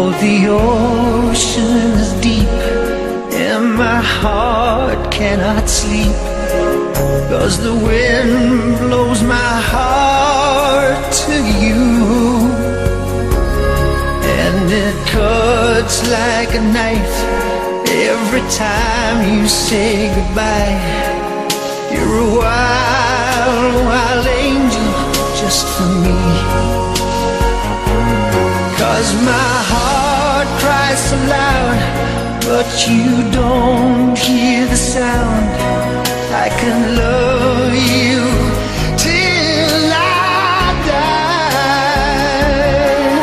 The ocean is deep and my heart cannot sleep, 'cause the wind blows my heart to you, and it cuts like a knife every time you say goodbye. You're a wild, wild angel just for me, 'cause my heart cries so loud, but you don't hear the sound. I can love you till I die.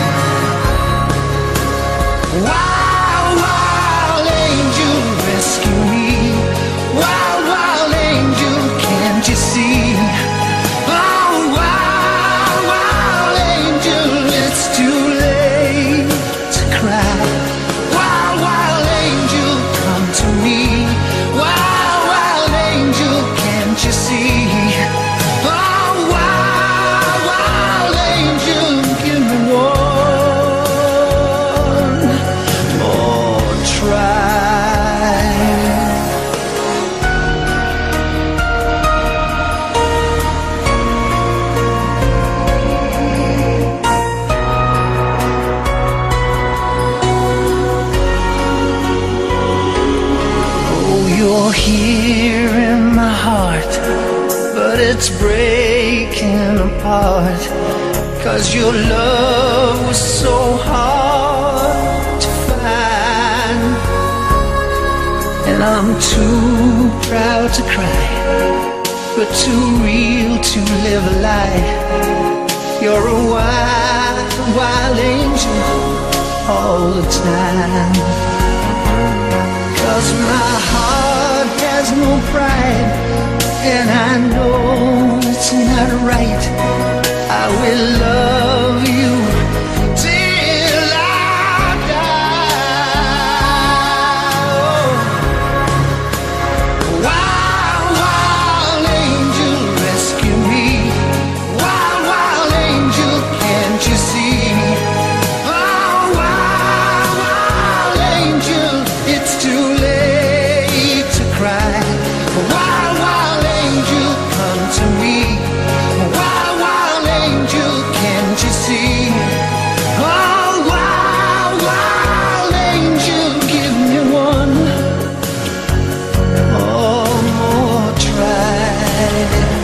Wild, wild angel, rescue me. Wild, wild angel, can't you see? Oh, wild, wild angel, it's too late to cry. Wild, wild angel, come to me. Wild, wild angel, can't you see? Oh, wild, wild angel, give me one more try. You're here in my heart, but it's breaking apart, 'cause your love was so hard to find. And I'm too proud to cry, but too real to live a lie. You're a wild, wild angel all the time, 'cause my heart has no pride, and I know it's not right. I will love you till I die. Wild, wild angel, rescue me. Wild, wild angel, can't you see? Oh, wild, wild angel, it's too late to cry. Wild, wild angel, come to me. Wild, wild angel, can't you see? Oh, wild, wild angel, give me one more try.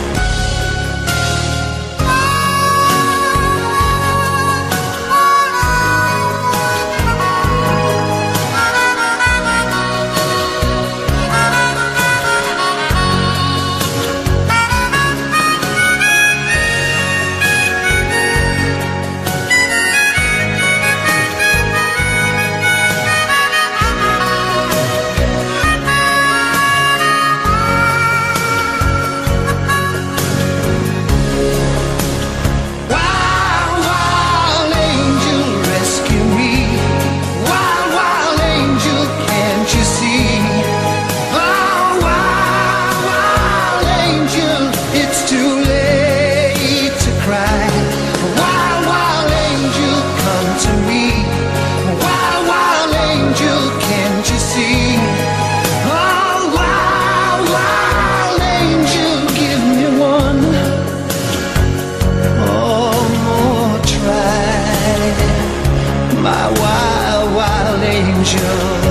Wild, wild angel, rescue me. Wild, wild angel, can't you see? Oh, wild, wild angel, it's too late to cry. Wild, wild angel, come to me. Wild, wild angel, can't you see? Oh, wild, wild angel, give me one more try. My wild, wild angel.